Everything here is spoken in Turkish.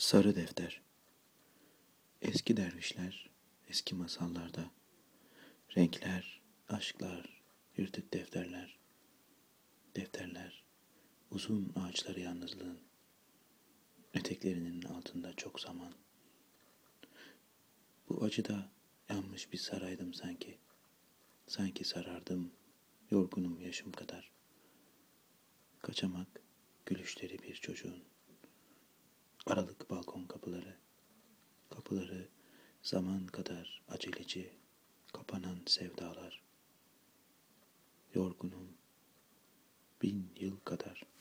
Sarı defter. Eski dervişler, eski masallarda, renkler, aşklar, yırtık defterler, defterler, uzun ağaçları yalnızlığın, eteklerinin altında çok zaman. Bu acıda yanmış bir saraydım sanki, sanki sarardım, yorgunum yaşım kadar. Kaçamak, gülüşleri bir çocuğun, aralık balkon kapıları, kapıları zaman kadar aceleci, kapanan sevdalar. Yorgunum 1000 yıl kadar.